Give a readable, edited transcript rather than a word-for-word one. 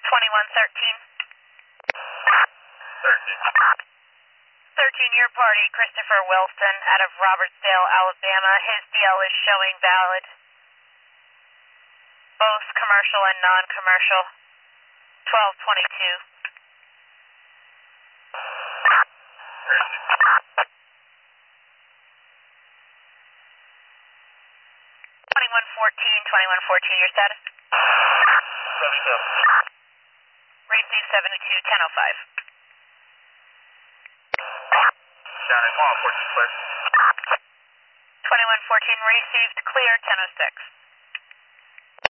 2113. 13, your party, Christopher Wilson, out of Robertsdale, Alabama. His DL is showing valid. Both commercial and non-commercial. 1222. 2114, your status? Receive 721005. County 114, clear. 2114 received, clear 1006.